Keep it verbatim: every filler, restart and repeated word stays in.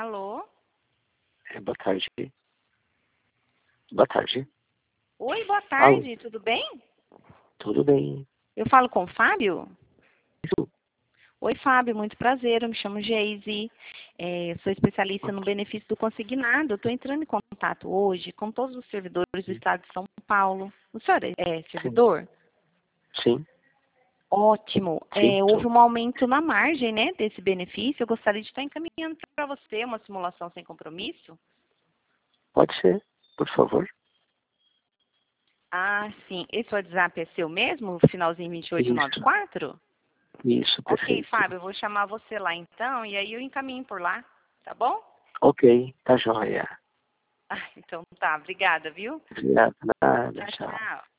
Alô? É, boa tarde. Boa tarde. Oi, boa Alô? tarde, tudo bem? Tudo bem? Eu falo com o Fábio? Isso. Oi, Fábio, muito prazer, eu me chamo Geise, é, sou especialista no benefício do consignado. Estou entrando em contato hoje com todos os servidores do estado de São Paulo. O senhor é é Sim. servidor? Sim. Ótimo. Sim. É, houve Tô. um aumento na margem, né, desse benefício. Eu gostaria de estar encaminhando para você uma simulação sem compromisso. Pode ser, por favor. Ah, sim. Esse WhatsApp é seu mesmo? Finalzinho vinte e oito noventa e Isso. quatro? Isso, Ok, perfeito. Fábio, eu vou chamar você lá então e aí eu encaminho por lá, tá bom? Ok, tá joia. Ah, então tá. Obrigada, viu? Obrigado. Nada, Tchau, tchau. tchau.